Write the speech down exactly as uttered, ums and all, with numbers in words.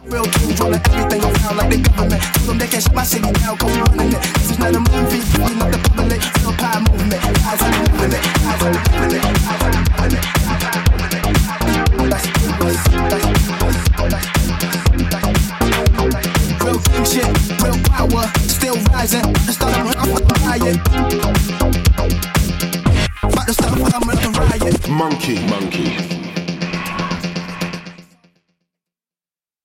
Real kings rolling everything around like the government. Told them they can't shut my city down, come running it. This is not a movie, fucking up the public. Still power movement, eyes on the limit, eyes on the limit, eyes on the limit, eyes on the limit. That's real king shit, real power, still rising. About to start a riot. About to start a riot. Monkey, monkey.